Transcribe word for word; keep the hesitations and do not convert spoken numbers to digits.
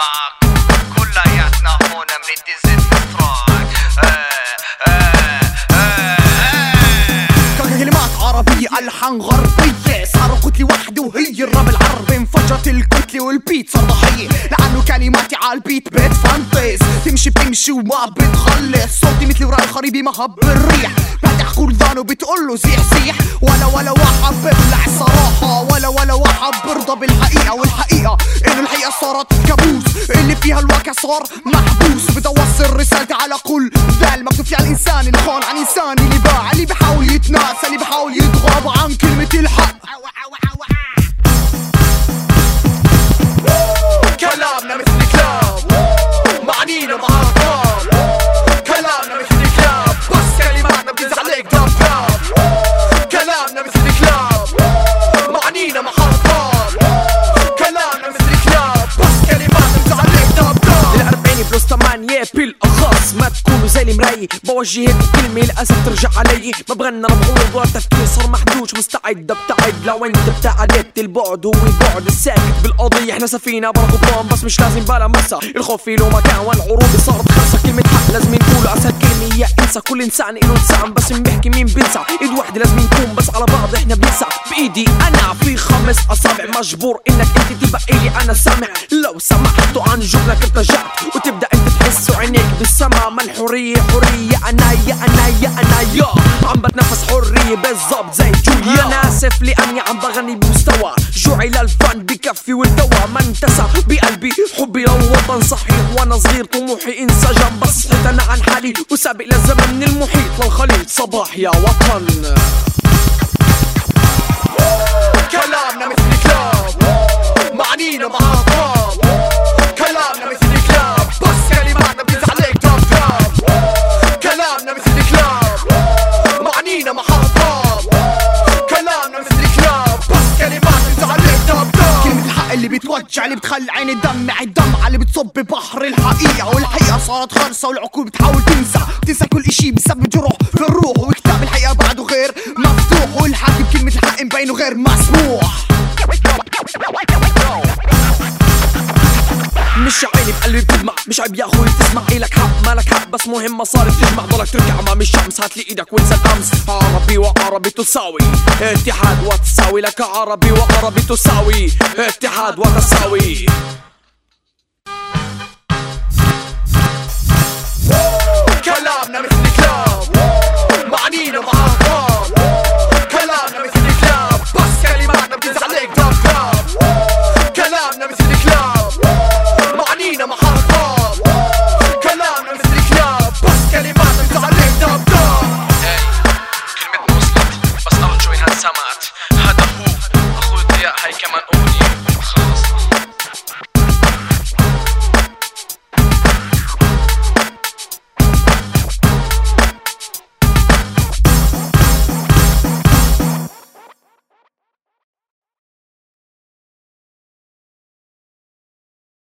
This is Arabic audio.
معك كلياتنا هون بندي زيت متراك. كلمات عربية ألحان غربية صاروا كتلة واحدة وهي الراب العربي. انفجرت الكتلة والبيت صار ضحية لأنه كلماتي عالبيت بتفنطز. تمشي بتمشي وما بتخلص صوتي مثل وراء الخريبي مهب الريح. بفتح كردان وبتقوله زيح زيح. ولا ولا واحد ببلع الصراحة ولا ولا واحد برضى بالحقيقة. والحقيقة إنه الحقيقة صارت كابوس اللي فيها الواقع صار محبوس. بدي أوصل رسالتي على كل ذال مكتوب فيها الإنسان اللي خان عن إنسان اللي باع اللي بحاول يتناسى اللي بحاول يتغاضى عن كلمة الحق. كلامنا مثل كلاب معنينا مع أرقام. كلامنا مثل كلاب بس كلماتنا بتنزل عليك دب دب. كلامنا مثل كلاب معنينا مع أرقام. كلامنا مثل كلاب بس كلماتنا بتنزل عليك دب دب. الأربعين بلس ثمانية بالأخص ما تكونوا زي المراية. بوجه هيك كلمة للأسف ترجع علي. ما بغنى مبعوض ولا تفكير صار محدود. مستعد ابتعد لو انت ابتعدت. البعد هو البعد الساكت بالقضية. احنا سفينة برغبان بس مش لازم بلا مسا. الخوف في له مكان والعروض صارت خلصة. كلمة حق لازم نقول اسهل كلمة هي انسى. كل انسان له لسان بس بنحكي مين بنسى. ايد واحدة لازم نكون بس على بعض احنا بنسعى. بايدي انا في خمس اصابع مجبور انك انت تبقى الي انا سامع. لو سمحتوا عن جبنك ارتجعت وتبدا انت تحس عينيك بالسما. ما الحرية حرية انا يا انا يا انا يا عم بتنفس حرية بالضبط زي جوليا. انا اسف لاني عم بغني بمستوى جوعي للفن بكفي والدواء. ما انتسى بقلبي حبي للوطن صحيح. وانا صغير طموحي انسجم بس صحيت انا عن حالي وسابق للزمن من المحيط للخليج. صباح يا وطن. كلامنا مثل كلاب معنينا مع أرقام. كلامنا مثل كلاب بس كلماتنا بتنزل عليك دب دب. كلامنا مثل كلاب معنينا مع أرقام. كلامنا مثل كلاب بس كلماتنا بتنزل عليك دب دب. كلمة الحق اللي بتوجع اللي بتخلي عيني دمع الدمعة اللي بتصب ببحر الحقيقة. والحقيقة صارت خرصة والعقول بتحاول تنسى تنسى كل اشي بسبب جروح في الروح. وكتاب الحقيقة بعده غير مفتوح والحكي بكلمة الحق مبينه غير مسموح. مش عيني بقلبي بتدمع مش عيب يا اخوي تسمع. إلك حق مالك حق بس مهم مصاري تجمع. ضلك ترجع امام الشمس هات لي ايدك وانسى الامس. عربي وعربي تساوي اتحاد وتساوي. لك عربي وعربي تساوي اتحاد وتساوي.